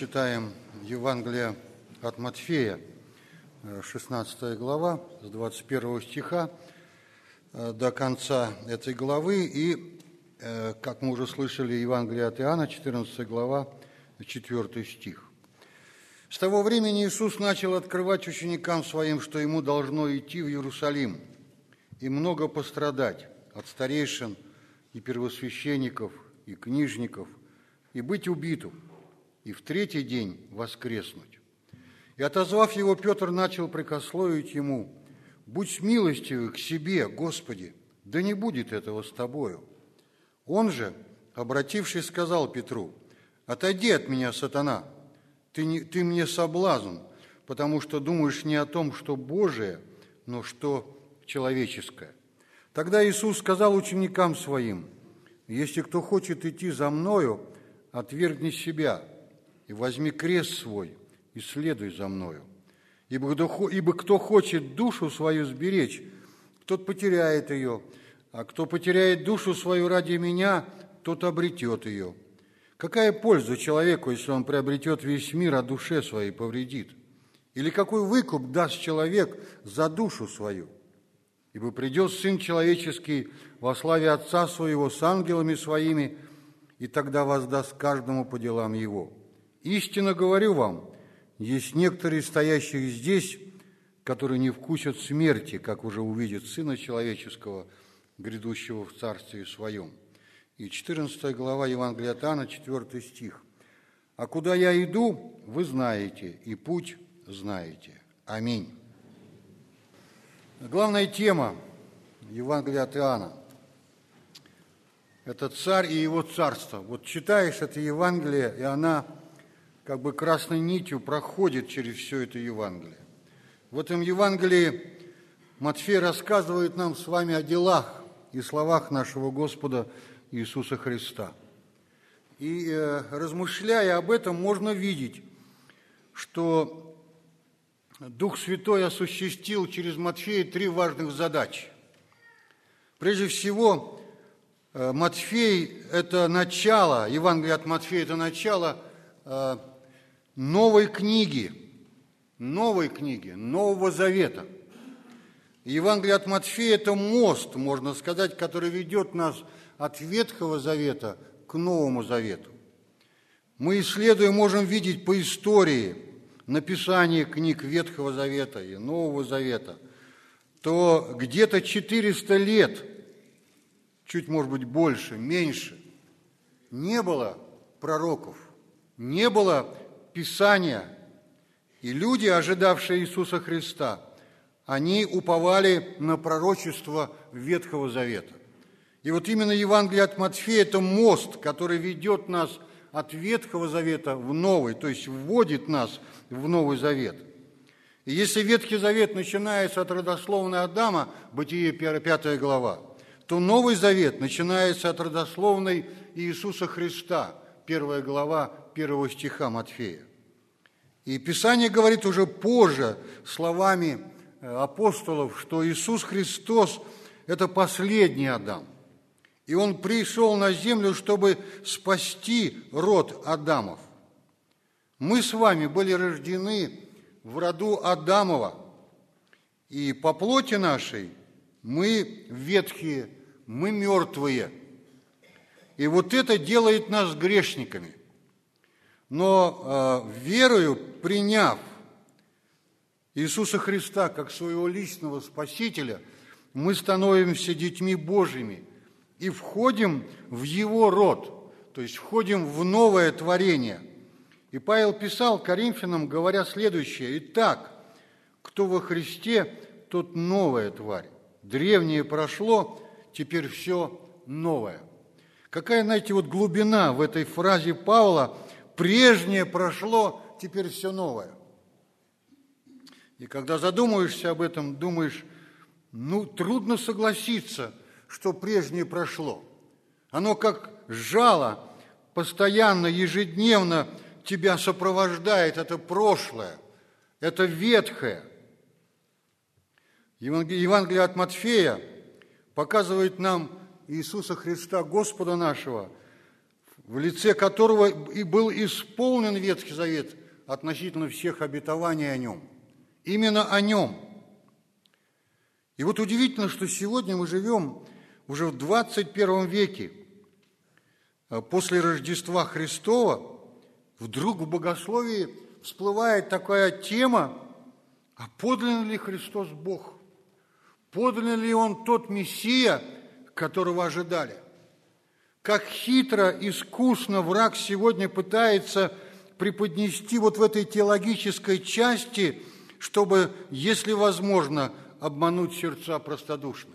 читаем Евангелие от Матфея, 16 глава, с 21 стиха до конца этой главы, и, как мы уже слышали, Евангелие от Иоанна, 14 глава, 4 стих. С того времени Иисус начал открывать ученикам Своим, что Ему должно идти в Иерусалим и много пострадать от старейшин и первосвященников и книжников, и быть убитым, и в третий день воскреснуть. И, отозвав его, Петр начал прекословить ему: «Будь милостивый к себе, Господи, да не будет этого с тобою». Он же, обратившись, сказал Петру: «Отойди от меня, сатана, ты мне соблазн, потому что думаешь не о том, что Божие, но что человеческое». Тогда Иисус сказал ученикам Своим: «Если кто хочет идти за Мною, отвергни себя и возьми крест свой и следуй за Мною. Ибо кто хочет душу свою сберечь, тот потеряет ее, а кто потеряет душу свою ради Меня, тот обретет ее. Какая польза человеку, если он приобретет весь мир, а душе своей повредит? Или какой выкуп даст человек за душу свою? Ибо придет Сын Человеческий во славе Отца Своего с ангелами Своими, и тогда воздаст каждому по делам его. Истинно говорю вам, есть некоторые стоящие здесь, которые не вкусят смерти, как уже увидят Сына Человеческого, грядущего в Царстве Своем». И 14 глава Евангелия от Иоанна, 4 стих. «А куда я иду, вы знаете, и путь знаете». Аминь. Главная тема Евангелия от Иоанна – это царь и его царство. Вот читаешь это Евангелие, и она как бы красной нитью проходит через все это Евангелие. В этом Евангелии Матфей рассказывает нам с вами о делах и словах нашего Господа Иисуса Христа. И размышляя об этом, можно видеть, что Дух Святой осуществил через Матфея 3 важных задачи. Прежде всего, Матфей – это начало, Евангелие от Матфея – это начало новой книги, Нового Завета. Евангелие от Матфея – это мост, можно сказать, который ведет нас от Ветхого Завета к Новому Завету. Мы, исследуя, можем видеть по истории написание книг Ветхого Завета и Нового Завета, то где-то 400 лет, чуть, может быть, больше, меньше, не было пророков, не было Писания, и люди, ожидавшие Иисуса Христа, они уповали на пророчество Ветхого Завета. И вот именно Евангелие от Матфея – это мост, который ведет нас от Ветхого Завета в Новый, то есть вводит нас в Новый Завет. И если Ветхий Завет начинается от родословной Адама, Бытие 5 глава, то Новый Завет начинается от родословной Иисуса Христа, 1 глава 1 стиха Матфея. И Писание говорит уже позже словами апостолов, что Иисус Христос – это последний Адам. И Он пришел на землю, чтобы спасти род Адамов. Мы с вами были рождены в роду Адамова, и по плоти нашей мы ветхие, мы мертвые. И вот это делает нас грешниками. Но верою, приняв Иисуса Христа как своего личного Спасителя, мы становимся детьми Божьими и входим в Его род, то есть входим в новое творение. И Павел писал Коринфянам, говоря следующее: «Итак, кто во Христе, тот новая тварь. Древнее прошло, теперь все новое». Какая, знаете, вот глубина в этой фразе Павла: «Прежнее прошло, теперь все новое». И когда задумаешься об этом, думаешь, трудно согласиться, что прежнее прошло. Оно как жало, постоянно, ежедневно тебя сопровождает, это прошлое, это ветхое. Евангелие от Матфея показывает нам Иисуса Христа, Господа нашего, в лице которого и был исполнен Ветхий Завет относительно всех обетований о Нем. Именно о Нем. И вот удивительно, что сегодня мы живем уже в 21 веке, после Рождества Христова, вдруг в богословии всплывает такая тема: а подлинно ли Христос Бог? Подлинно ли Он тот Мессия, которого ожидали? Как хитро, искусно враг сегодня пытается преподнести вот в этой теологической части, чтобы, если возможно, обмануть сердца простодушных.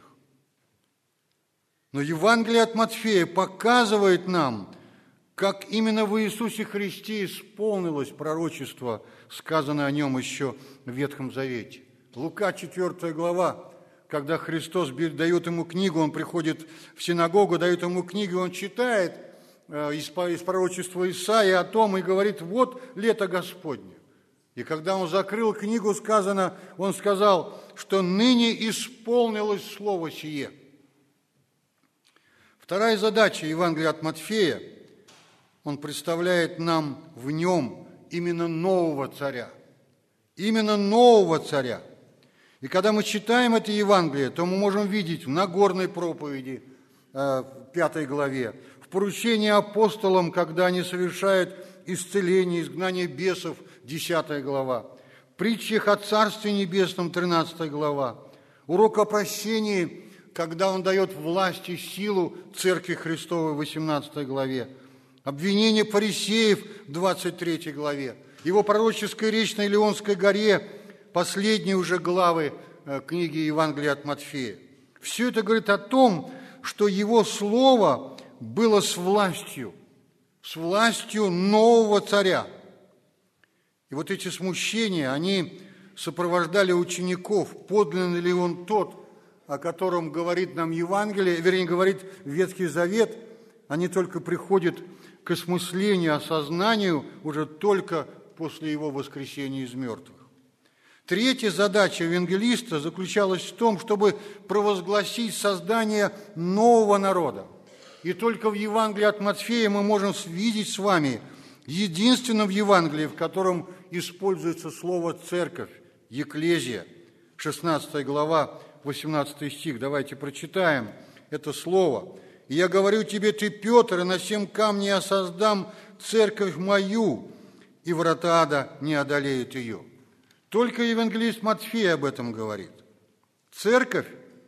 Но Евангелие от Матфея показывает нам, как именно в Иисусе Христе исполнилось пророчество, сказанное о Нем еще в Ветхом Завете. Лука, 4 глава, когда Христос дает ему книгу, он приходит в синагогу, дает ему книгу, он читает из пророчества Исаии о том и говорит: вот лето Господне. И когда он закрыл книгу, он сказал, что ныне исполнилось слово сие. Вторая задача Евангелия от Матфея: он представляет нам в нем именно нового царя. Именно нового царя. И когда мы читаем это Евангелие, то мы можем видеть в Нагорной проповеди, 5 главе, в поручении апостолам, когда они совершают исцеление, изгнание бесов, 10 глава, в притчах о Царстве Небесном, 13 глава, урок о прощении, когда он дает власть и силу Церкви Христовой, в 18 главе, обвинение фарисеев, в 23 главе, его пророческая речь на Илионской горе, последние уже главы книги Евангелия от Матфея. Все это говорит о том, что его слово было с властью нового царя. И вот эти смущения, они сопровождали учеников. Подлинно ли он тот, о котором говорит нам Евангелие, вернее, говорит Ветхий Завет, они только приходят к осмыслению, осознанию уже только после его воскресения из мертвых. Третья задача евангелиста заключалась в том, чтобы провозгласить создание нового народа. И только в Евангелии от Матфея мы можем видеть с вами единственном Евангелии, в котором используется слово «церковь», «екклезия», 16 глава, 18 стих. Давайте прочитаем это слово. «И я говорю тебе, ты, Петр, и на сем камне я создам церковь мою, и врата ада не одолеют ее». Только евангелист Матфей об этом говорит. Церковь,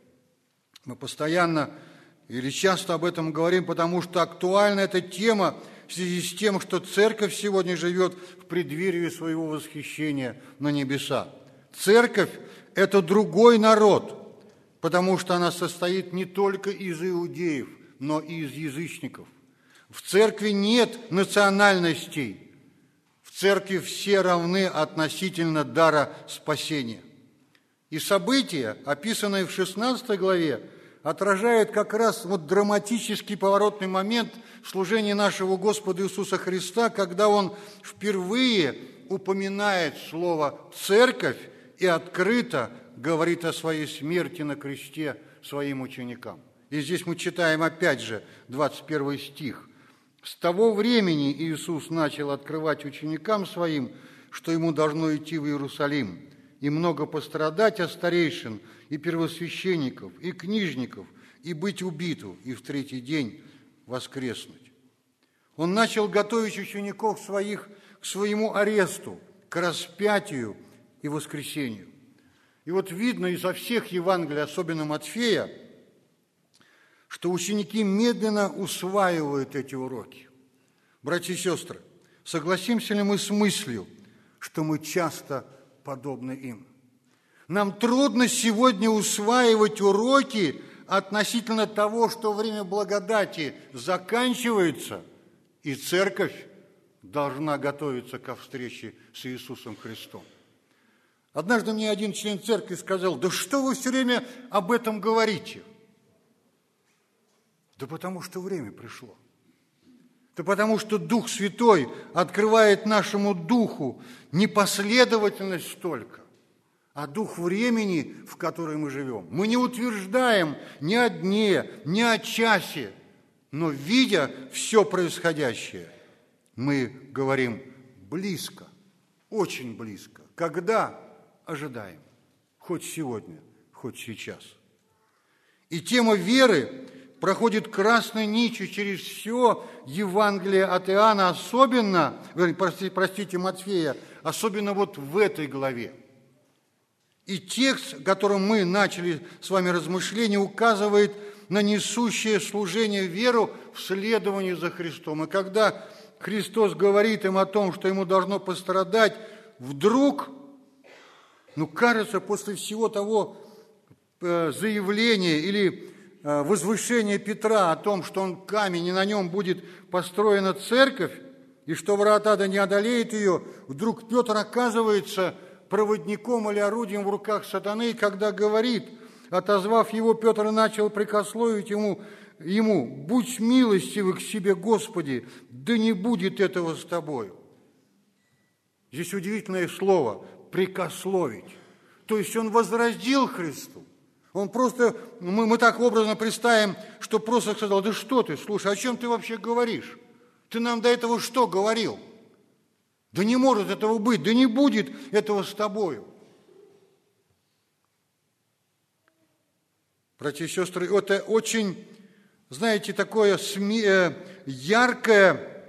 мы постоянно или часто об этом говорим, потому что актуальна эта тема в связи с тем, что церковь сегодня живет в преддверии своего восхищения на небеса. Церковь – это другой народ, потому что она состоит не только из иудеев, но и из язычников. В церкви нет национальностей. В церкви все равны относительно дара спасения. И события, описанные в 16 главе, отражают как раз вот драматический поворотный момент в служении нашего Господа Иисуса Христа, когда Он впервые упоминает слово «церковь» и открыто говорит о своей смерти на кресте своим ученикам. И здесь мы читаем опять же 21 стих. «С того времени Иисус начал открывать ученикам своим, что Ему должно идти в Иерусалим, и много пострадать от старейшин и первосвященников, и книжников, и быть убиту, и в третий день воскреснуть». Он начал готовить учеников своих к своему аресту, к распятию и воскресению. И вот видно изо всех Евангелий, особенно Матфея, что ученики медленно усваивают эти уроки. Братья и сестры, согласимся ли мы с мыслью, что мы часто подобны им? Нам трудно сегодня усваивать уроки относительно того, что время благодати заканчивается, и церковь должна готовиться ко встрече с Иисусом Христом. Однажды мне один член церкви сказал: «Да что вы все время об этом говорите?» Да потому что время пришло. Да потому что Дух Святой открывает нашему духу не последовательность только, а дух времени, в котором мы живем. Мы не утверждаем ни о дне, ни о часе, Но видя все происходящее, мы говорим близко, очень близко. Когда? Ожидаем. Хоть сегодня, хоть сейчас. И тема веры проходит красной нитью через все Евангелие от Иоанна, особенно, простите, Матфея, особенно вот в этой главе. И текст, которым мы начали с вами размышление, указывает на несущее служение веру в следовании за Христом. И когда Христос говорит им о том, что ему должно пострадать, вдруг, кажется, после всего того заявления или возвышения Петра о том, что он камень, и на нем будет построена церковь, и что врата да не одолеет ее, вдруг Петр оказывается проводником или орудием в руках сатаны, когда говорит, отозвав его, Петр начал прикословить ему, «Будь милостивый к себе, Господи, да не будет этого с тобою». Здесь удивительное слово «прикословить». То есть он возразил Христу. Он просто, мы так образно представим, что просто сказал, да что ты, слушай, о чем ты вообще говоришь? Ты нам до этого что говорил? Да не может этого быть, да не будет этого с тобою. Братья и сестры, это очень, знаете, такое яркое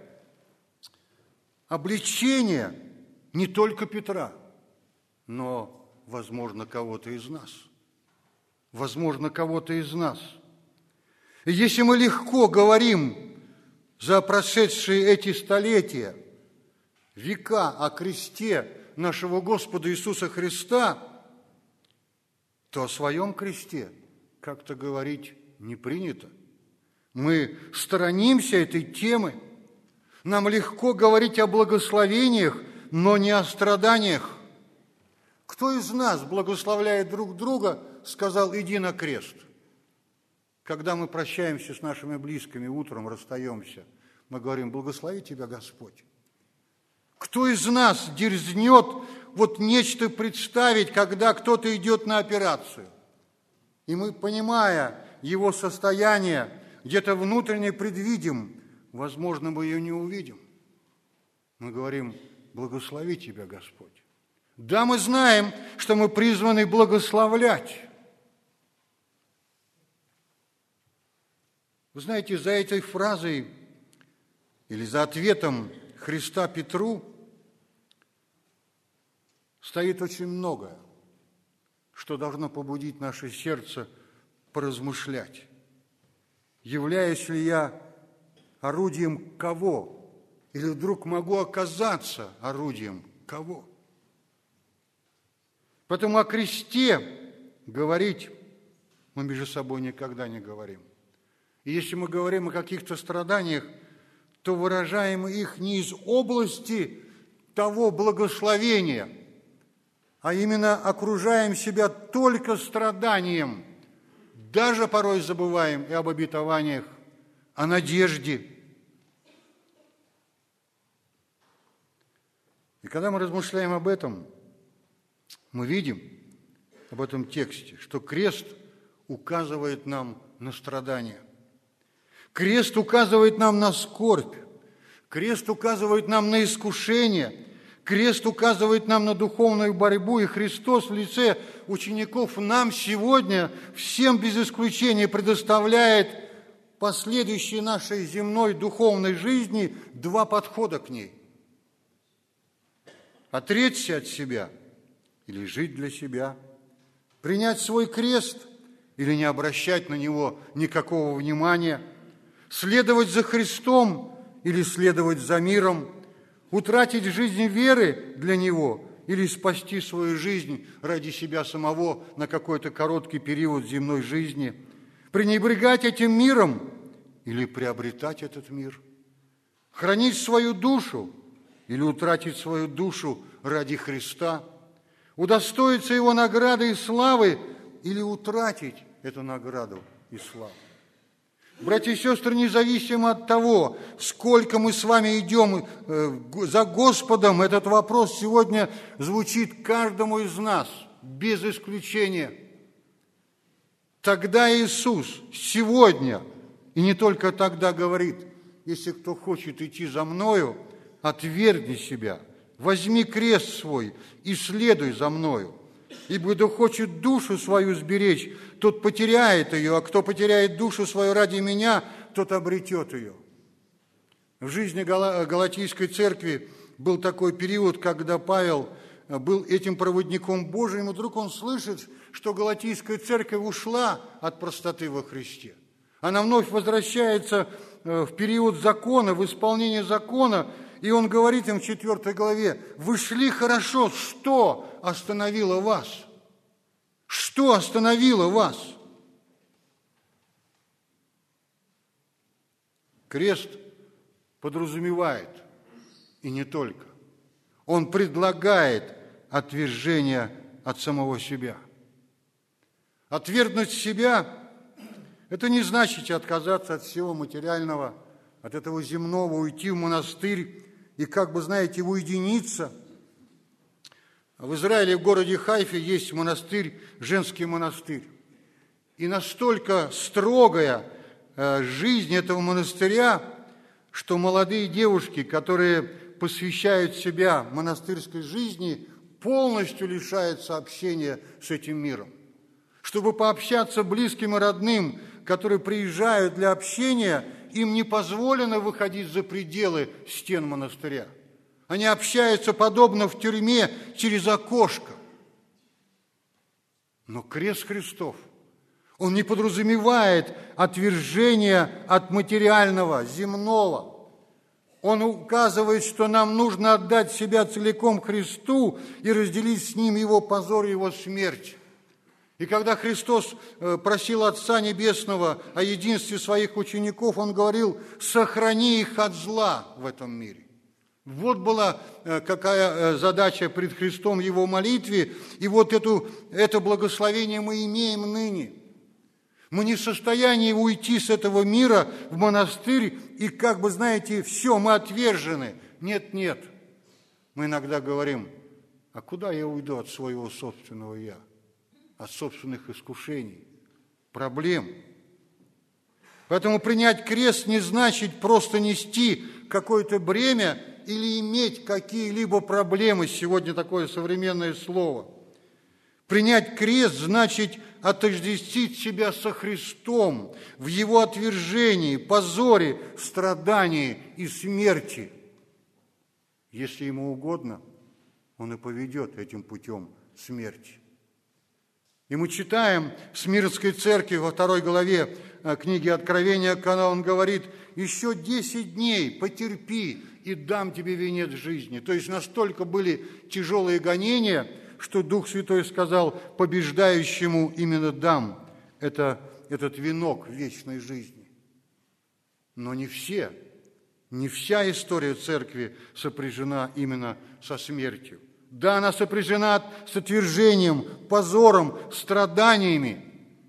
обличение не только Петра, но, возможно, кого-то из нас. Возможно, кого-то из нас. И если мы легко говорим за прошедшие эти столетия, века о кресте нашего Господа Иисуса Христа, то о своем кресте как-то говорить не принято. Мы сторонимся этой темы. Нам легко говорить о благословениях, но не о страданиях. Кто из нас, благословляя друг друга, сказал «иди на крест»? Когда мы прощаемся с нашими близкими, утром расстаемся, мы говорим «благослови тебя Господь». Кто из нас дерзнет вот нечто представить, когда кто-то идет на операцию? И мы, понимая его состояние, где-то внутренне предвидим, возможно, мы ее не увидим. Мы говорим «благослови тебя Господь». Да, мы знаем, что мы призваны благословлять. Вы знаете, за этой фразой или за ответом Христа Петру стоит очень многое, что должно побудить наше сердце поразмышлять. Являюсь ли я орудием кого? Или вдруг могу оказаться орудием кого? Поэтому о кресте говорить мы между собой никогда не говорим. И если мы говорим о каких-то страданиях, то выражаем их не из области того благословения, а именно окружаем себя только страданием, даже порой забываем и об обетованиях, о надежде. И когда мы размышляем об этом, мы видим об этом тексте, что крест указывает нам на страдания. Крест указывает нам на скорбь. Крест указывает нам на искушение. Крест указывает нам на духовную борьбу. И Христос в лице учеников нам сегодня, всем без исключения, предоставляет последующей нашей земной духовной жизни два подхода к ней. Отречься от себя или жить для себя, принять свой крест или не обращать на него никакого внимания, следовать за Христом или следовать за миром, утратить жизнь веры для Него или спасти свою жизнь ради себя самого на какой-то короткий период земной жизни, пренебрегать этим миром или приобретать этот мир, хранить свою душу или утратить свою душу ради Христа, удостоиться Его награды и славы или утратить эту награду и славу. Братья и сестры, независимо от того, сколько мы с вами идем за Господом, этот вопрос сегодня звучит каждому из нас, без исключения. Тогда Иисус сегодня И не только тогда говорит: если кто хочет идти за мною, отвергни себя, возьми крест свой и следуй за мною. Ибо кто хочет душу свою сберечь, тот потеряет ее, а кто потеряет душу свою ради меня, тот обретет ее. В жизни Галатийской церкви был такой период, когда Павел был этим проводником Божиим, и вдруг он слышит, что Галатийская церковь ушла от простоты во Христе. Она вновь возвращается в период закона, в исполнение закона, и он говорит им в 4 главе: «Вы шли хорошо, что остановило вас? Что остановило вас?» Крест подразумевает, и не только. Он предлагает отвержение от самого себя. Отвергнуть себя – это не значит отказаться от всего материального, от этого земного, уйти в монастырь и, как бы, знаете, уединиться. В Израиле, в городе Хайфе, есть монастырь, женский монастырь. И настолько строгая жизнь этого монастыря, что молодые девушки, которые посвящают себя монастырской жизни, полностью лишаются общения с этим миром. Чтобы пообщаться близким и родным, которые приезжают для общения, им не позволено выходить за пределы стен монастыря. Они общаются подобно в тюрьме через окошко. Но крест Христов, он не подразумевает отвержение от материального, земного. Он указывает, что нам нужно отдать себя целиком Христу и разделить с Ним Его позор и Его смерть. И когда Христос просил Отца Небесного о единстве своих учеников, Он говорил: «Сохрани их от зла в этом мире». Вот была какая задача пред Христом в Его молитве, и вот это благословение мы имеем ныне. Мы не в состоянии уйти с этого мира в монастырь и, как бы, знаете, все, мы отвержены. Нет, нет. Мы иногда говорим: а куда я уйду от своего собственного «я», от собственных искушений, проблем? Поэтому принять крест не значит просто нести какое-то бремя или иметь какие-либо проблемы. Сегодня такое современное слово. Принять крест значит отождествить себя со Христом в Его отвержении, позоре, страдании и смерти. Если Ему угодно, Он и поведет этим путем смерти. И мы читаем в Смирнской церкви во 2 главе книги Откровения, когда Он говорит: «Еще 10 дней потерпи, и дам тебе венец жизни». То есть настолько были тяжелые гонения, что Дух Святой сказал: побеждающему именно дам этот венок вечной жизни. Но не вся история церкви сопряжена именно со смертью. Да, она сопряжена с отвержением, позором, страданиями.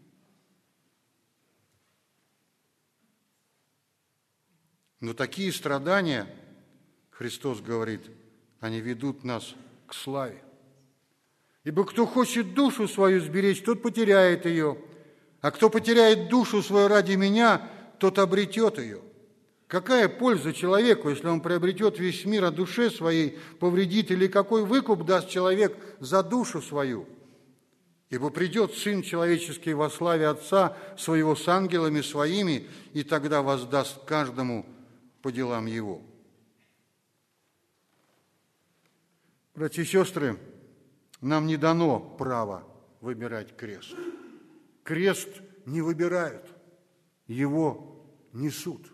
Но такие страдания, Христос говорит, они ведут нас к славе. Ибо кто хочет душу свою сберечь, тот потеряет ее, а кто потеряет душу свою ради меня, тот обретет ее. Какая польза человеку, если он приобретет весь мир, а душе своей повредит, или какой выкуп даст человек за душу свою? Ибо придет Сын Человеческий во славе Отца Своего с ангелами Своими, и тогда воздаст каждому по делам его. Братья и сестры, нам не дано право выбирать крест. Крест не выбирают, его несут.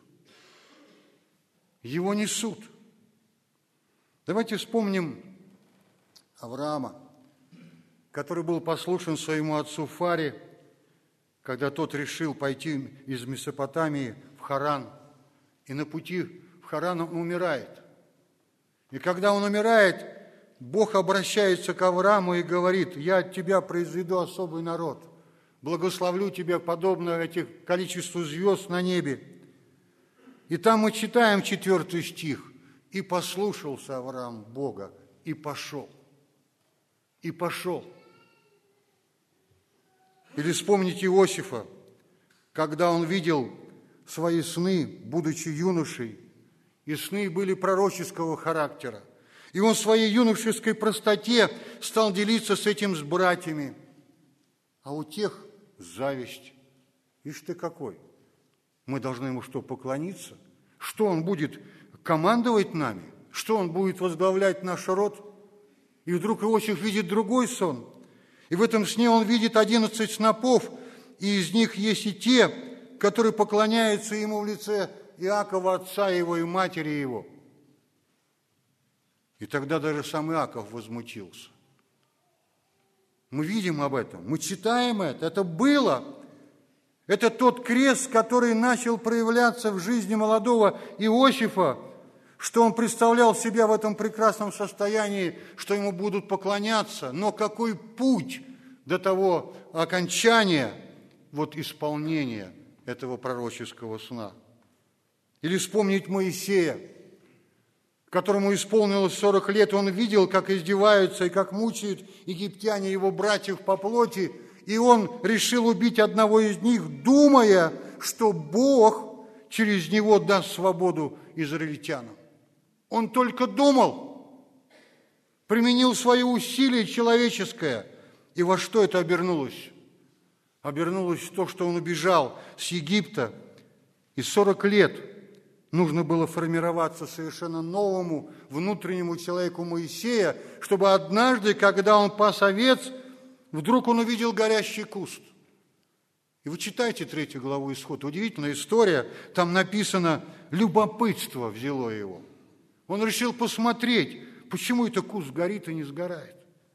Его несут. Давайте вспомним Авраама, который был послушен своему отцу Фаре, когда тот решил пойти из Месопотамии в Харан. И на пути в Харан он умирает. И когда он умирает, Бог обращается к Аврааму и говорит: «Я от тебя произведу особый народ, благословлю тебя подобно количеству звезд на небе». И там мы читаем 4 стих: «И послушался Авраам Бога, и пошел». И пошел. Или вспомните Иосифа, когда он видел свои сны, будучи юношей, и сны были пророческого характера. И он в своей юношеской простоте стал делиться с этим с братьями. А у тех зависть. Ишь ты какой! Мы должны ему что, поклониться? Что он будет командовать нами? Что он будет возглавлять наш род? И вдруг Иосиф видит другой сон. И в этом сне он видит 11 снопов, и из них есть и те, которые поклоняются ему в лице Иакова, отца его и матери его. И тогда даже сам Иаков возмутился. Мы видим об этом, мы читаем это было. Это тот крест, который начал проявляться в жизни молодого Иосифа, что он представлял себя в этом прекрасном состоянии, что ему будут поклоняться. Но какой путь до того окончания, исполнения этого пророческого сна? Или вспомнить Моисея, которому исполнилось 40 лет, он видел, как издеваются и как мучают египтяне его братьев по плоти, и он решил убить одного из них, думая, что Бог через него даст свободу израильтянам. Он только думал, применил свое усилие человеческое. И во что это обернулось? Обернулось в то, что он убежал с Египта, и 40 лет нужно было формироваться совершенно новому внутреннему человеку Моисея, чтобы однажды, когда он пас овец, вдруг он увидел горящий куст. И вы читайте 3 главу Исход. Удивительная история. Там написано, любопытство взяло его. Он решил посмотреть, почему это куст горит и не сгорает.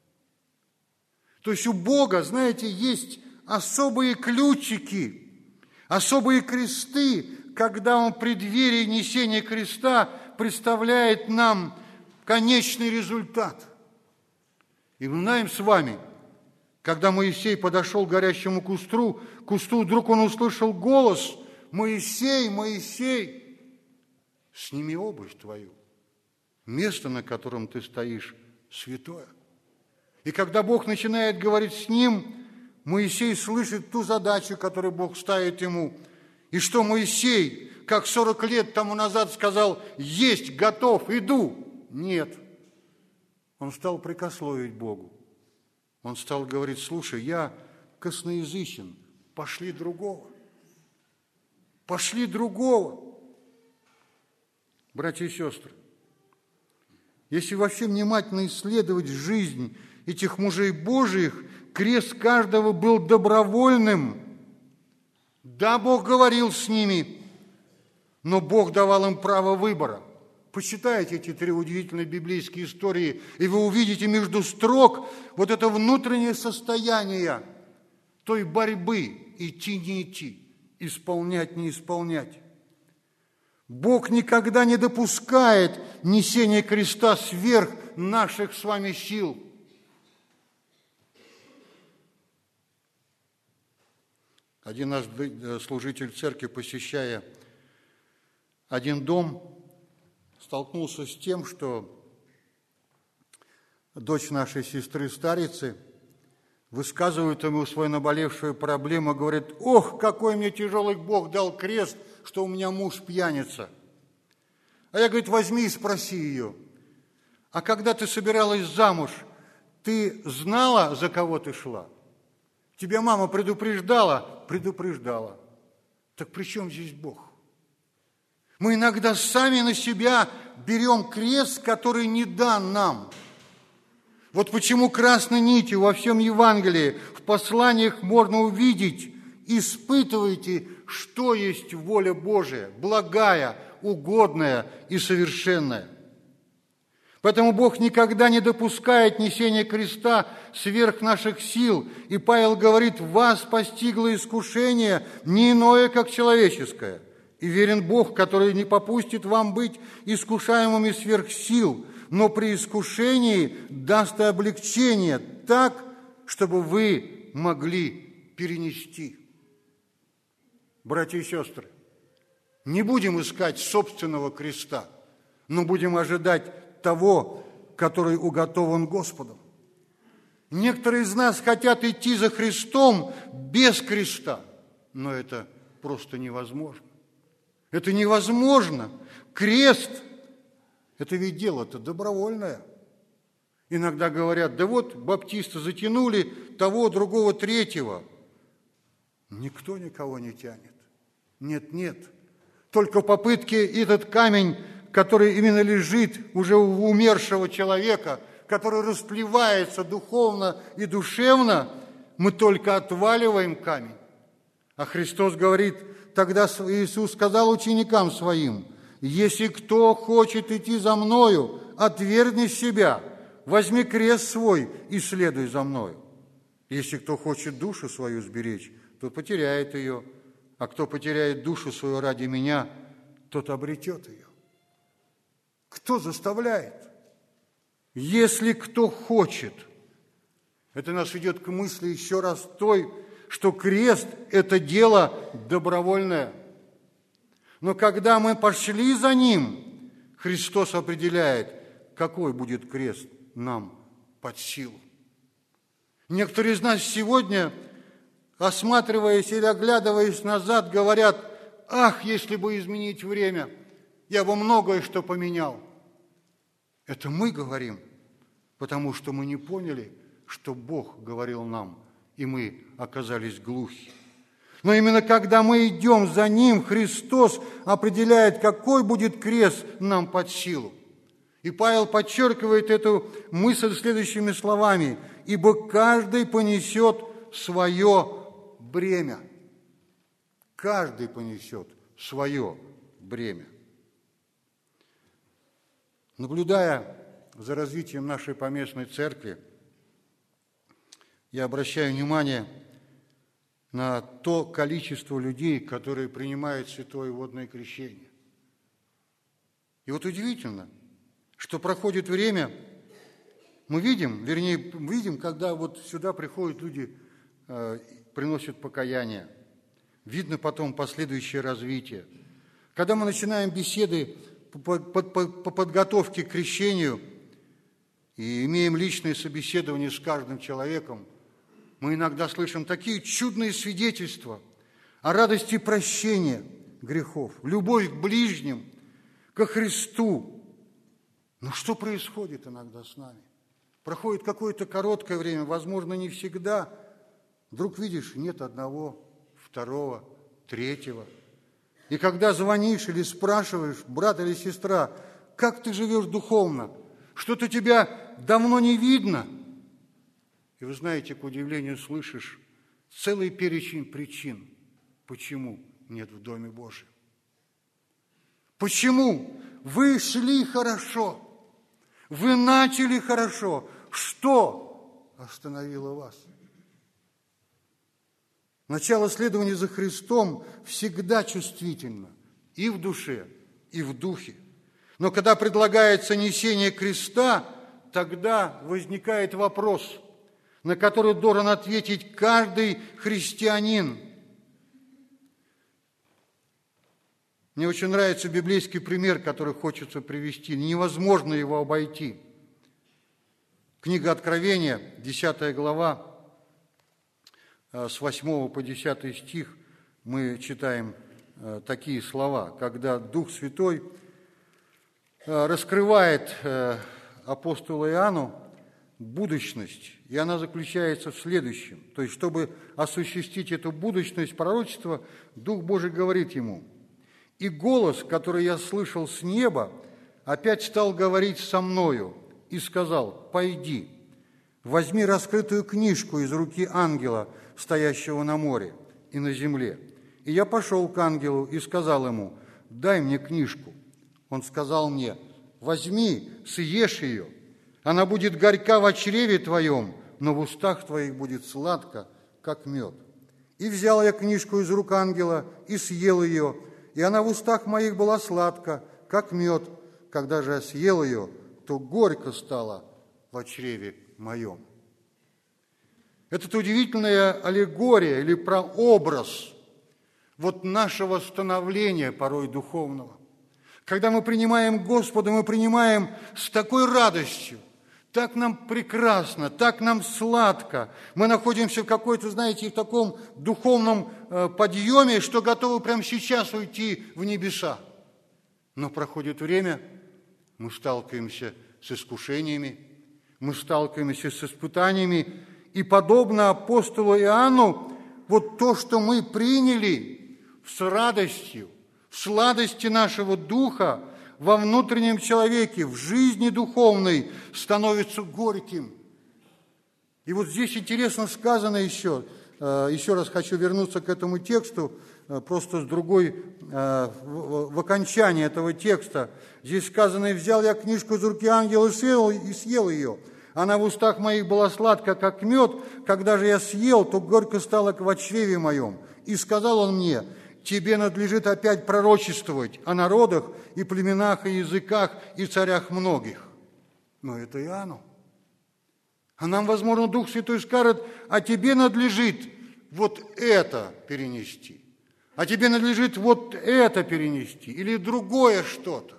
То есть у Бога, знаете, есть особые ключики, особые кресты, когда Он в преддверии несения креста представляет нам конечный результат. И мы знаем с вами, когда Моисей подошел к горящему кусту, вдруг он услышал голос: «Моисей, Моисей, сними обувь твою, место, на котором ты стоишь, святое». И когда Бог начинает говорить с ним, Моисей слышит ту задачу, которую Бог ставит ему. И что Моисей, как 40 лет тому назад сказал: «Есть, готов, иду». Нет. Он стал прикословить Богу. Он стал говорить: «Слушай, я косноязычен, пошли другого. Пошли другого». Братья и сестры, если вообще внимательно исследовать жизнь этих мужей Божиих, крест каждого был добровольным. Да, Бог говорил с ними, но Бог давал им право выбора. Почитайте эти 3 удивительные библейские истории, и вы увидите между строк это внутреннее состояние той борьбы: идти, не идти, исполнять, не исполнять. Бог никогда не допускает несения креста сверх наших с вами сил. Один наш служитель церкви, посещая один дом, столкнулся с тем, что дочь нашей сестры-старицы высказывает ему свою наболевшую проблему, говорит: «Ох, какой мне тяжелый Бог дал крест, что у меня муж пьяница». А я, говорит, возьми и спроси ее: «А когда ты собиралась замуж, ты знала, за кого ты шла? Тебя мама предупреждала?» Предупреждала. Так при чем здесь Бог? Мы иногда сами на себя берем крест, который не дан нам. Вот почему красной нитью во всем Евангелии, в посланиях можно увидеть: испытывайте, что есть воля Божия, благая, угодная и совершенная. Поэтому Бог никогда не допускает несения креста сверх наших сил. И Павел говорит: вас постигло искушение не иное, как человеческое. И верен Бог, который не попустит вам быть искушаемыми сверх сил, но при искушении даст и облегчение так, чтобы вы могли перенести. Братья и сестры, не будем искать собственного креста, но будем ожидать того, который уготован Господом. Некоторые из нас хотят идти за Христом без креста, но это просто невозможно. Это невозможно. Крест – это ведь дело-то добровольное. Иногда говорят, да вот баптисты затянули того, другого, третьего. Никто никого не тянет. Нет, нет. Только попытки этот камень, который именно лежит уже у умершего человека, который расплевается духовно и душевно, мы только отваливаем камень. А Христос говорит, тогда Иисус сказал ученикам своим, если кто хочет идти за Мною, отвергни себя, возьми крест свой и следуй за Мною. Если кто хочет душу свою сберечь, то потеряет ее, а кто потеряет душу свою ради Меня, тот обретет ее. Кто заставляет? Если кто хочет. Это нас ведет к мысли еще раз той, что крест – это дело добровольное. Но когда мы пошли за Ним, Христос определяет, какой будет крест нам под силу. Некоторые из нас сегодня, осматриваясь или оглядываясь назад, говорят, ах, если бы изменить время, я бы многое что поменял. Это мы говорим, потому что мы не поняли, что Бог говорил нам, и мы оказались глухи. Но именно когда мы идем за Ним, Христос определяет, какой будет крест нам под силу. И Павел подчеркивает эту мысль следующими словами: «Ибо каждый понесет свое бремя». Каждый понесет свое бремя. Наблюдая за развитием нашей поместной церкви, я обращаю внимание на то количество людей, которые принимают святое водное крещение. И вот удивительно, что проходит время, мы видим, когда вот сюда приходят люди, приносят покаяние, видно потом последующее развитие. Когда мы начинаем беседы по подготовке к крещению и имеем личное собеседование с каждым человеком, мы иногда слышим такие чудные свидетельства о радости прощения грехов, любовь к ближним, ко Христу. Но что происходит иногда с нами? Проходит какое-то короткое время, возможно, не всегда. Вдруг видишь, нет одного, второго, третьего. И когда звонишь или спрашиваешь, брат или сестра, как ты живешь духовно, что-то тебя давно не видно. И вы знаете, к удивлению слышишь целый перечень причин, почему нет в Доме Божьем. Почему? Вы шли хорошо, вы начали хорошо. Что остановило вас? Начало следования за Христом всегда чувствительно и в душе, и в духе. Но когда предлагается несение креста, тогда возникает вопрос, на который должен ответить каждый христианин. Мне очень нравится библейский пример, который хочется привести. Невозможно его обойти. Книга Откровения, 10 глава, с 8 по 10 стих мы читаем такие слова, когда Дух Святой раскрывает апостолу Иоанну будущность, и она заключается в следующем. То есть, чтобы осуществить эту будущность пророчества, Дух Божий говорит ему: «И голос, который я слышал с неба, опять стал говорить со мною и сказал: пойди, возьми раскрытую книжку из руки ангела, стоящего на море и на земле. И я пошел к ангелу и сказал ему: дай мне книжку. Он сказал мне: возьми, съешь ее. Она будет горька в чреве твоем, но в устах твоих будет сладко, как мед. И взял я книжку из рук ангела и съел ее, и она в устах моих была сладка, как мед. Когда же я съел ее, то горько стало в чреве моем». Это удивительная аллегория или прообраз вот нашего становления порой духовного. Когда мы принимаем Господа, мы принимаем с такой радостью, Так нам прекрасно, так нам сладко. Мы находимся в какой-то, знаете, в таком духовном подъеме, что готовы прямо сейчас уйти в небеса. Но проходит время, мы сталкиваемся с искушениями, мы сталкиваемся с испытаниями, и подобно апостолу Иоанну, вот то, что мы приняли с радостью, в сладости нашего духа, во внутреннем человеке, в жизни духовной, становится горьким. И вот здесь интересно сказано еще раз хочу вернуться к этому тексту, просто с другой, в окончании этого текста. Здесь сказано: «И взял я книжку из руки ангела и съел ее. Она в устах моих была сладка, как мед. Когда же я съел, то горько стало во чреве моем. И сказал он мне: тебе надлежит опять пророчествовать о народах и племенах, и языках, и царях многих». Но это Иоанну. А нам, возможно, Дух Святой скажет: а тебе надлежит вот это перенести, а тебе надлежит вот это перенести, или другое что-то.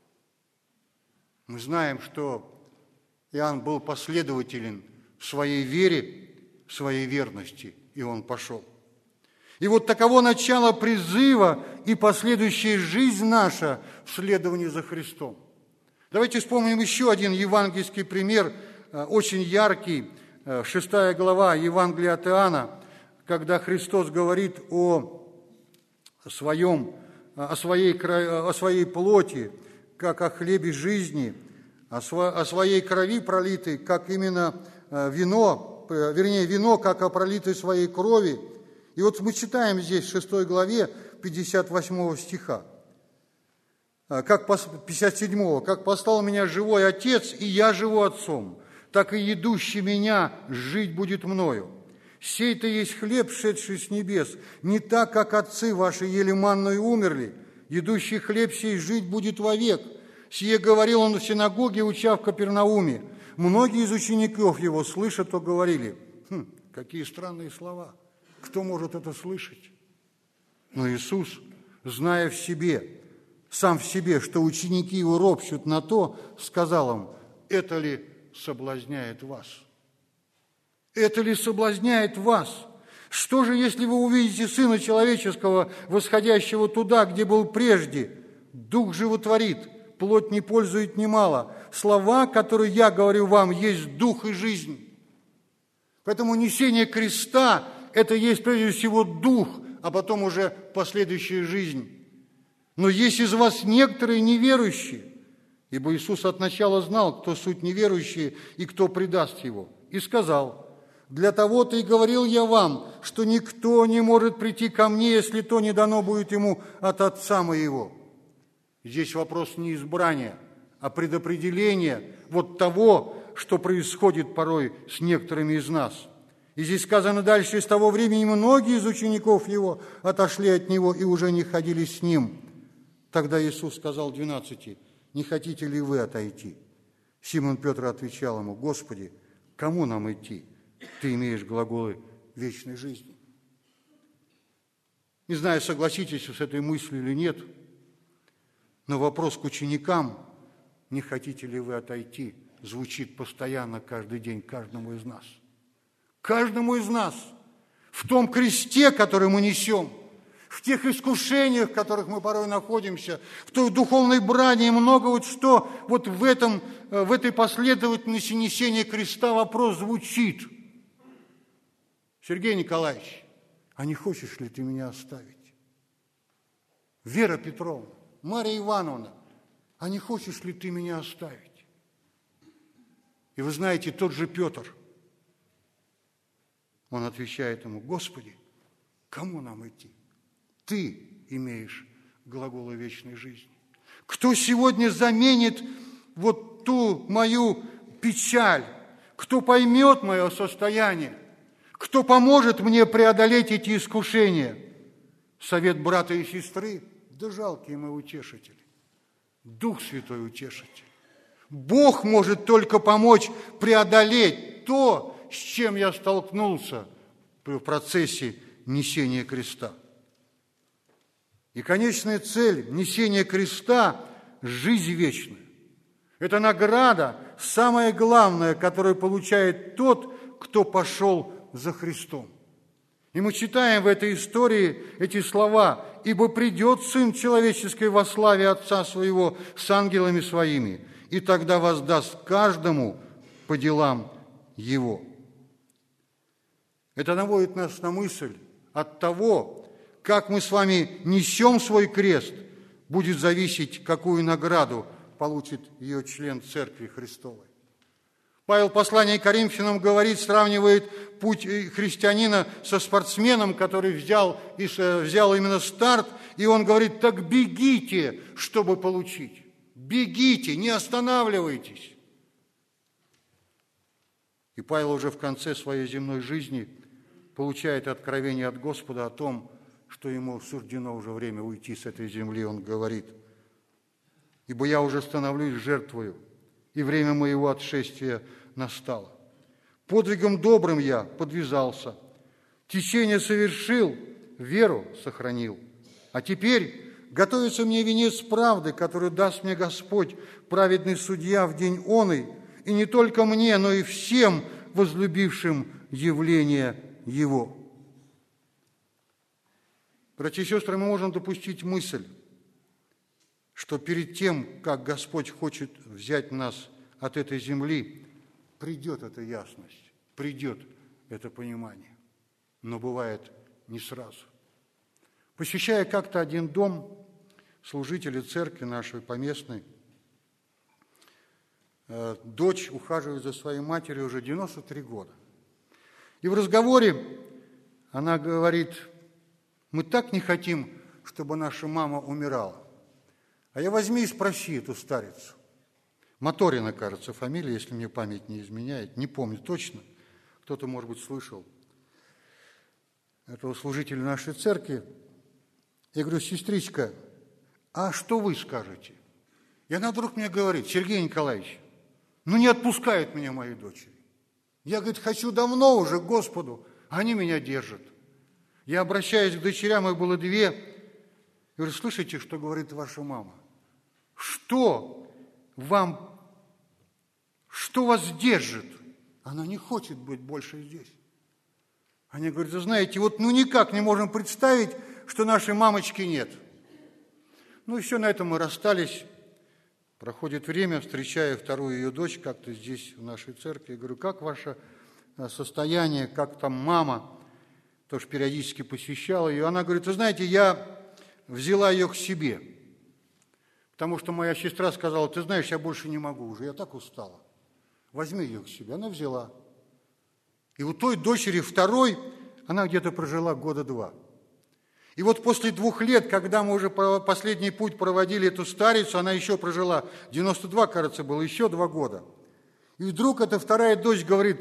Мы знаем, что Иоанн был последователен в своей вере, в своей верности, и он пошел. И вот таково начало призыва и последующая жизнь наша в следовании за Христом. Давайте вспомним еще один евангельский пример, очень яркий, 6 глава Евангелия от Иоанна, когда Христос говорит о своей плоти, как о хлебе жизни, о своей крови пролитой, как именно вино, как о пролитой своей крови. И вот мы читаем здесь в 6 главе 58 стиха, 57, «Как послал меня живой Отец, и я живу Отцом, так и едущий меня жить будет мною. Сей-то есть хлеб, шедший с небес, не так, как отцы ваши ели манну и умерли. Едущий хлеб сей жить будет вовек. Сие говорил он в синагоге, уча в Капернауме. Многие из учеников его, слыша, то говорили». Какие странные слова! Кто может это слышать? Но Иисус, зная в себе, сам в себе, что ученики его ропщут на то, сказал им: «Это ли соблазняет вас? Это ли соблазняет вас? Что же, если вы увидите Сына Человеческого, восходящего туда, где был прежде? Дух животворит, плоть не пользует немало. Слова, которые я говорю вам, есть дух и жизнь». Поэтому несение креста – это есть прежде всего дух, а потом уже последующая жизнь. Но есть из вас некоторые неверующие, ибо Иисус от начала знал, кто суть неверующие и кто предаст Его, и сказал: «Для того-то и говорил я вам, что никто не может прийти ко мне, если то не дано будет ему от Отца моего». Здесь вопрос не избрания, а предопределения вот того, что происходит порой с некоторыми из нас. И здесь сказано дальше: «С того времени многие из учеников его отошли от него и уже не ходили с ним». Тогда Иисус сказал 12: «Не хотите ли вы отойти?» Симон Петр отвечал ему: «Господи, кому нам идти? Ты имеешь глаголы вечной жизни». Не знаю, согласитесь вы с этой мыслью или нет, но вопрос к ученикам: «Не хотите ли вы отойти?» звучит постоянно, каждый день, каждому из нас. Каждому из нас в том кресте, который мы несем, в тех искушениях, в которых мы порой находимся, в той духовной брани, и много вот что вот в этой последовательности несения креста вопрос звучит: «Сергей Николаевич, а не хочешь ли ты меня оставить? Вера Петровна, Мария Ивановна, а не хочешь ли ты меня оставить?» И вы знаете, тот же Петр, он отвечает ему: «Господи, кому нам идти? Ты имеешь глаголы вечной жизни. Кто сегодня заменит вот ту мою печаль? Кто поймет мое состояние? Кто поможет мне преодолеть эти искушения?» Совет брата и сестры: да жалкие мы утешители. Дух Святой утешитель. Бог может только помочь преодолеть то, с чем я столкнулся в процессе несения креста. И конечная цель несения креста – жизнь вечная. Это награда, самое главное, которое получает тот, кто пошел за Христом. И мы читаем в этой истории эти слова: «Ибо придет Сын Человеческий во славе Отца Своего с ангелами Своими, и тогда воздаст каждому по делам Его». Это наводит нас на мысль: от того, как мы с вами несем свой крест, будет зависеть, какую награду получит ее член Церкви Христовой. Павел в послании к Коринфянам говорит, сравнивает путь христианина со спортсменом, который взял именно старт, и он говорит: так бегите, чтобы получить. Бегите, не останавливайтесь. И Павел уже в конце своей земной жизни получает откровение от Господа о том, что ему суждено уже время уйти с этой земли. Он говорит: «Ибо я уже становлюсь жертвою, и время моего отшествия настало. Подвигом добрым я подвязался, течение совершил, веру сохранил. А теперь готовится мне венец правды, который даст мне Господь, праведный судья, в день оный, и не только мне, но и всем возлюбившим явление Его». Братья и сестры, мы можем допустить мысль, что перед тем, как Господь хочет взять нас от этой земли, придет эта ясность, придет это понимание. Но бывает не сразу. Посещая как-то один дом, служители церкви нашей поместной, дочь ухаживает за своей матерью уже 93 года. И в разговоре она говорит: мы так не хотим, чтобы наша мама умирала. А я возьми и спроси эту старицу. Моторина, кажется, фамилия, если мне память не изменяет. Не помню точно. Кто-то, может быть, слышал этого служителя нашей церкви. Я говорю: сестричка, а что вы скажете? И она вдруг мне говорит: Сергей Николаевич, не отпускают меня мои дочери. Я, говорит, хочу давно уже к Господу, а они меня держат. Я обращаюсь к дочерям, их было 2. Я говорю: слышите, что говорит ваша мама? Что вас держит? Она не хочет быть больше здесь. Они говорят: знаете, никак не можем представить, что нашей мамочки нет. И все, на этом мы расстались. Проходит время, встречаю вторую ее дочь как-то здесь, в нашей церкви. Я говорю: как ваше состояние, как там мама? Тоже периодически посещала ее. Она говорит: вы знаете, я взяла ее к себе. Потому что моя сестра сказала: ты знаешь, я больше не могу уже, я так устала. Возьми ее к себе. Она взяла. И у той дочери второй она где-то прожила 2 года. И после 2 лет, когда мы уже последний путь проводили эту старицу, она еще прожила, 92, кажется, было, еще 2 года. И вдруг эта вторая дочь говорит,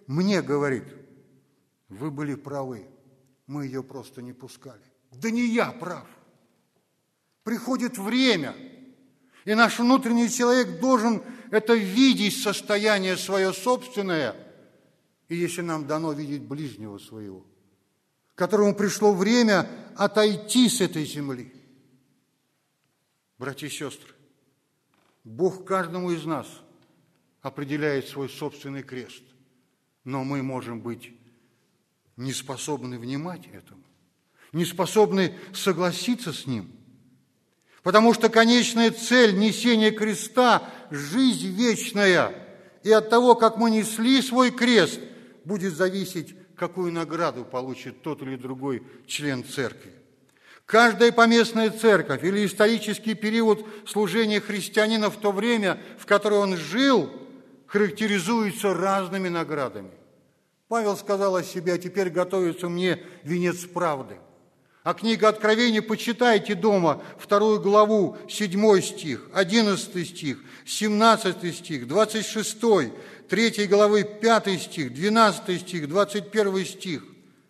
вы были правы, мы ее просто не пускали. Да не я прав. Приходит время, и наш внутренний человек должен это видеть, состояние свое собственное, и если нам дано видеть ближнего своего, которому пришло время отойти с этой земли. Братья и сестры, Бог каждому из нас определяет свой собственный крест, но мы можем быть не способны внимать этому, не способны согласиться с ним, потому что конечная цель несения креста – жизнь вечная, и от того, как мы несли свой крест, будет зависеть, какую награду получит тот или другой член церкви. Каждая поместная церковь или исторический период служения христианина в то время, в которое он жил, характеризуется разными наградами. Павел сказал о себе: а теперь готовится мне венец правды. А книга Откровения почитайте дома, 2 главу, 7 стих, 11 стих, 17 стих, 26, 3 главы, 5 стих, 12 стих, 21 стих.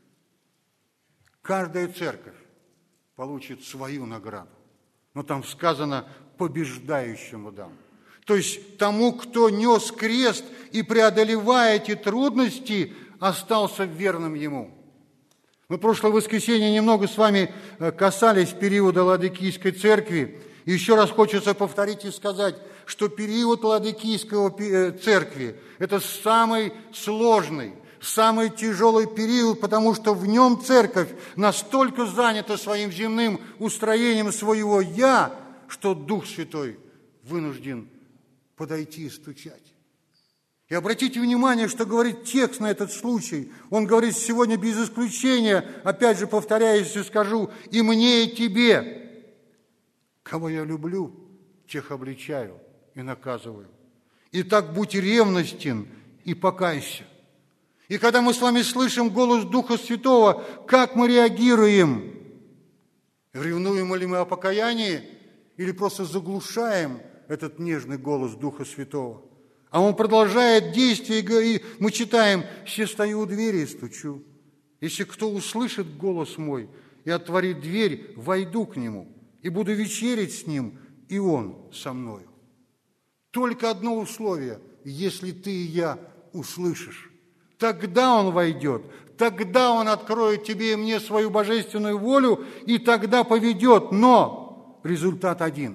Каждая церковь получит свою награду. Но там сказано: побеждающему дам. То есть тому, кто нес крест и, преодолевая эти трудности, остался верным ему. Мы в прошлое воскресенье немного с вами касались периода Ладикийской церкви. И еще раз хочется повторить и сказать, что период Ладикийской церкви – это самый сложный, самый тяжелый период, потому что в нем церковь настолько занята своим земным устроением своего «я», что Дух Святой вынужден подойти и стучать. И обратите внимание, что говорит текст на этот случай. Он говорит сегодня без исключения, опять же повторяюсь и скажу, и мне, и тебе. Кого я люблю, тех обличаю и наказываю. Итак, будь ревностен и покайся. И когда мы с вами слышим голос Духа Святого, как мы реагируем? Ревнуем ли мы о покаянии или просто заглушаем этот нежный голос Духа Святого? А он продолжает действие, и мы читаем: «Се стою у двери и стучу. Если кто услышит голос мой и отворит дверь, войду к нему, и буду вечерить с ним, и он со мною». Только одно условие: если ты и я услышишь, тогда он войдет, тогда он откроет тебе и мне свою божественную волю, и тогда поведет. Но результат один.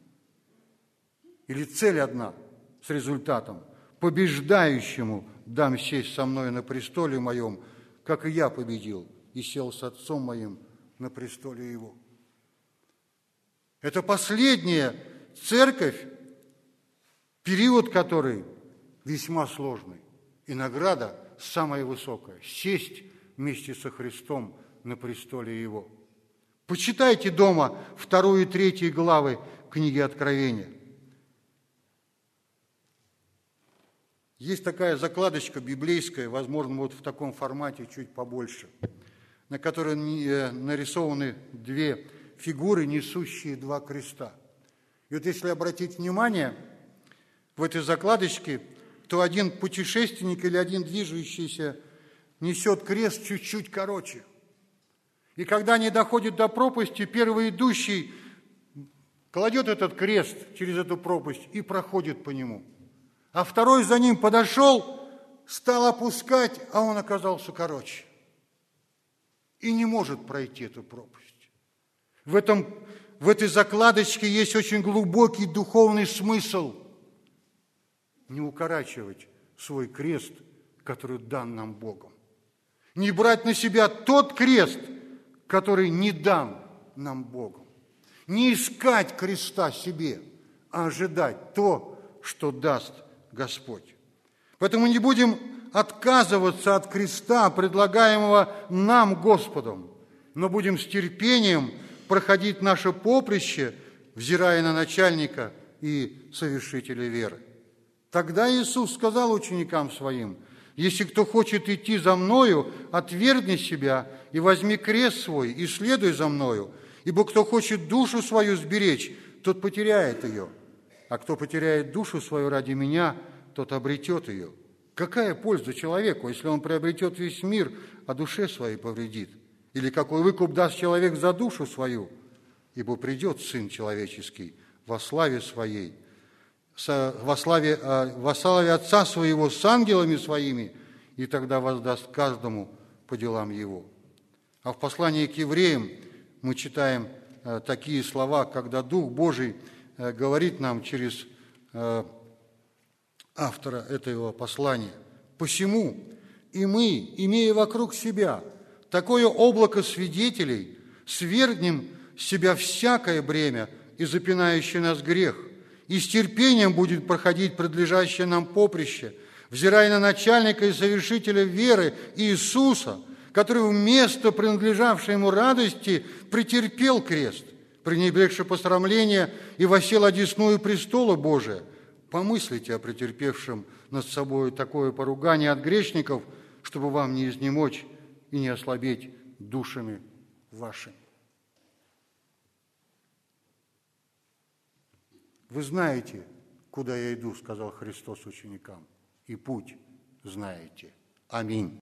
Или цель одна с результатом: побеждающему дам сесть со мной на престоле моем, как и я победил и сел с отцом моим на престоле его. Это последняя церковь, период которой весьма сложный, и награда самая высокая – сесть вместе со Христом на престоле Его. Почитайте дома 2 и 3 главы книги Откровения. Есть такая закладочка библейская, возможно, вот в таком формате, чуть побольше, на которой нарисованы 2 фигуры, несущие 2 креста. И вот если обратить внимание, в этой закладочке, то один путешественник или один движущийся несет крест чуть-чуть короче. И когда они доходят до пропасти, первый идущий кладет этот крест через эту пропасть и проходит по нему. А второй за ним подошел, стал опускать, а он оказался короче. И не может пройти эту пропасть. В этой закладочке есть очень глубокий духовный смысл. Не укорачивать свой крест, который дан нам Богом. Не брать на себя тот крест, который не дан нам Богом. Не искать креста себе, а ожидать то, что даст Господь. Поэтому не будем отказываться от креста, предлагаемого нам Господом, но будем с терпением проходить наше поприще, взирая на начальника и совершителя веры. Тогда Иисус сказал ученикам Своим: «Если кто хочет идти за Мною, отвергни себя и возьми крест свой, и следуй за Мною. Ибо кто хочет душу свою сберечь, тот потеряет ее, а кто потеряет душу свою ради Меня, тот обретет ее». Какая польза человеку, если он приобретет весь мир, а душе своей повредит? Или какой выкуп даст человек за душу свою? Ибо придет Сын Человеческий во славе Своей, во славе Отца Своего с ангелами Своими, и тогда воздаст каждому по делам его. А в послании к евреям мы читаем такие слова, когда Дух Божий говорит нам через автора этого послания: «Посему и мы, имея вокруг себя такое облако свидетелей, свергнем с себя всякое бремя и запинающий нас грех, и с терпением будет проходить предлежащее нам поприще, взирая на начальника и совершителя веры Иисуса, который вместо принадлежавшей ему радости претерпел крест, пренебрегши посрамления, и воссел одесную престола Божия. Помыслите о претерпевшем над собой такое поругание от грешников, чтобы вам не изнемочь и не ослабеть душами вашими». «Вы знаете, куда я иду, — сказал Христос ученикам, — и путь знаете». Аминь.